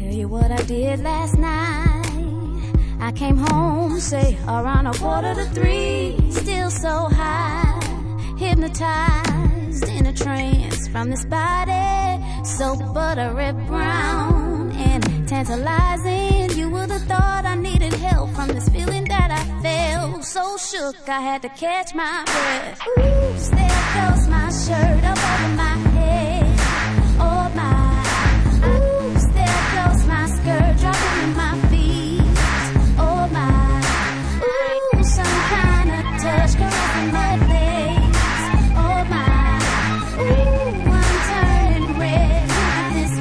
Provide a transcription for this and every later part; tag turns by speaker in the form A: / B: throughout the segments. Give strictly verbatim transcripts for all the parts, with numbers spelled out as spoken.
A: Tell you what I did last night. I came home, say, around a quarter to three. Still so high, hypnotized in a trance from this body, so buttery brown and tantalizing. You would have thought I needed help from this feeling that I felt. So shook, I had to catch my breath. Ooh, there goes my shirt up over my head. Oh my. Ooh, there goes my skirt dropping in my feet. Oh my. Ooh, some kind of touch caressing my legs. Oh my. Ooh, I'm turning red with this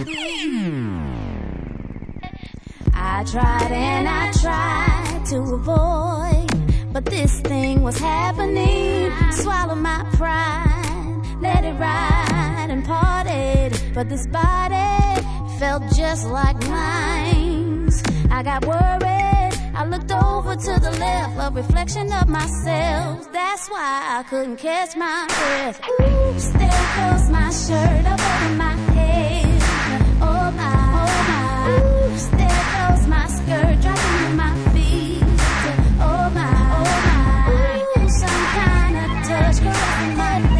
A: beat. I tried and I tried to avoid, but this thing was happening. Swallow my pride, let it ride and parted. But this body felt just like mine. I got worried, I looked over to the left, a reflection of myself. That's why I couldn't catch my breath. Ooh, there goes my shirt up over my head. Oh my, oh my. Ooh, there goes my skirt dropping in my feet. Oh my, oh my. Ooh, some kind of touch caressing my legs.